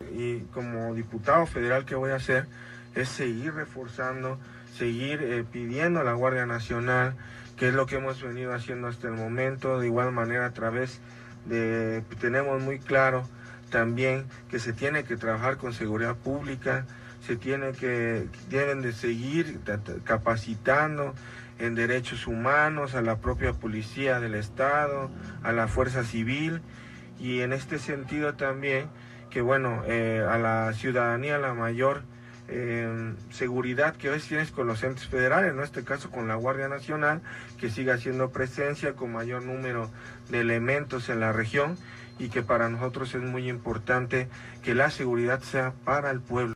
Y como diputado federal, ¿qué voy a hacer? Es seguir reforzando, seguir pidiendo a la Guardia Nacional, que es lo que hemos venido haciendo hasta el momento. De igual manera, a través de, tenemos muy claro también que se tiene que trabajar con seguridad pública, deben de seguir capacitando en derechos humanos a la propia policía del Estado, a la fuerza civil, y en este sentido también que bueno, a la ciudadanía la mayor seguridad que hoy tienes con los entes federales, en este caso con la Guardia Nacional, que siga haciendo presencia con mayor número de elementos en la región, y que para nosotros es muy importante que la seguridad sea para el pueblo.